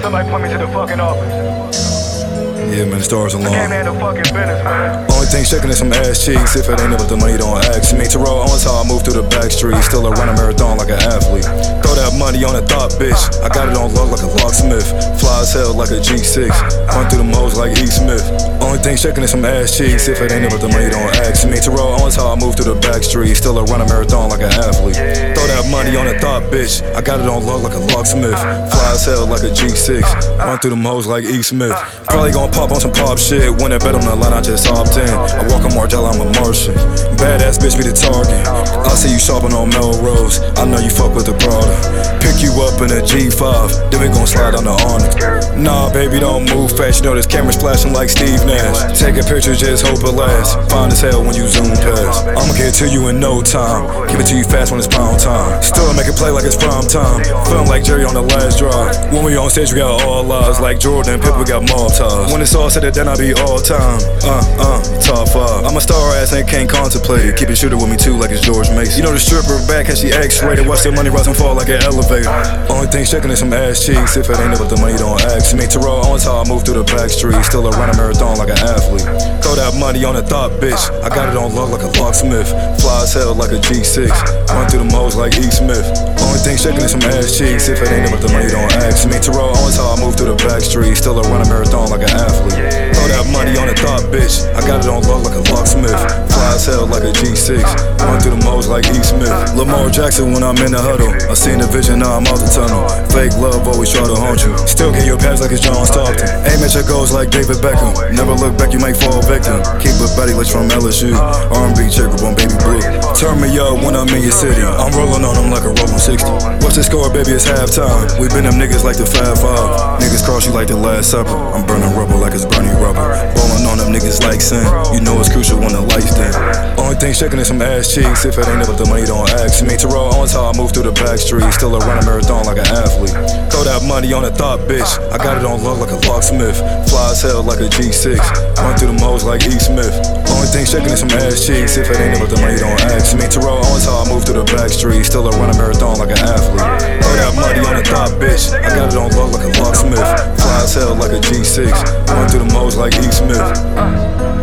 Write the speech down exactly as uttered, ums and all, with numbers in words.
somebody point me to the fucking office. Yeah, man, the stars are long. I can't handle fucking business, man. Only thing shaking is some ass cheeks. If it ain't about the money, don't ask me. Terrell owns how I move through the back streets. Still I run a marathon like an athlete. Throw that money on a thought, bitch. I got it on lock like a locksmith. Fly as hell like a G six. Run through the modes like E. Smith. Only thing shaking is some ass cheeks. If it ain't about the money, don't ask me. Terrell owns how I move through the back streets. Still I run a marathon like an athlete. Throw that money on a thought, bitch. I got it on lock like a locksmith. Fly as hell like a G six. Run through the modes like E. Smith. Probably gon' pop on some pop shit. When I bet on the line, I just opt in. I walk on Margiela, I'm a Martian. Badass bitch be the target. I see you shopping on Melrose. I know you fuck with the Prada. Pick you up in a G five, then we gon' slide on the Onyx. Nah, baby, don't move fast. You know this camera's flashing like Steve Nash. Take a picture, just hope it lasts. Fine as hell when you zoom past. I'ma get to you in no time. Give it to you fast when it's pound time. Still I make it play like it's prime time. Feeling like Jerry on the last drive. When we on stage, we got all lives. Like Jordan, Pippen, we got mob ties. When it's all said, then I be all time. Uh, uh, top five. I'm a star ass and can't contemplate. Keep it shooter with me too like it's George Mason. You know the stripper back and she X-rated. Watch the money rise and fall like an elevator. Only thing shaking is some ass cheeks. If it ain't about the money, don't ask me. Terrell owns how I move through the back streets. Still I run a marathon like an athlete. Throw that money on a thought, bitch. I got it on lock like a locksmith. Fly as hell like a G six. Run through the modes like E. Smith. Only thing shaking is some ass cheeks. If it ain't about the money, don't ask me. Terrell owns how I move through the back streets. Still I run a marathon like an athlete. Throw that money on a thought, bitch. I got it on lock like a locksmith. Fly as hell like a G six. Run through the modes like E. Smith. Lamar Jackson when I'm in the huddle. I seen the vision, now I'm out the tunnel. Fake love always try to haunt you. Still get your pads like it's John Stockton. Aim at your goals like David Beckham. Never look back, you might fall victim. Keep a body like from L S U. R and B check on Baby Blue. Turn me up when I'm in your city. I'm rolling on them like a rolling sixty. What's the score, baby? It's halftime. We been them niggas like the Fab Five. Niggas cross you like the Last Supper. I'm burning rubber like it's burning rubber. Ballin' on them niggas like sin. You know it's crucial when the lights dim. Only thing shaking is some ass cheeks. If it ain't about the money, don't ask me. Terrell owns how I move through the back streets. Still I run a marathon like an athlete. Throw that money on a thought, bitch. I got it on lock like a locksmith. Fly as hell like a G six. Run through the modes like E. Smith. Only thing shaking is some ass cheeks. If it ain't about the money, don't ask me. Terrell owns how I move through the back streets. Still I run a marathon like an athlete. Throw that money on a thought, bitch. I got it on lock like a locksmith. Fly as hell like a G six. Run through the modes like E. Smith.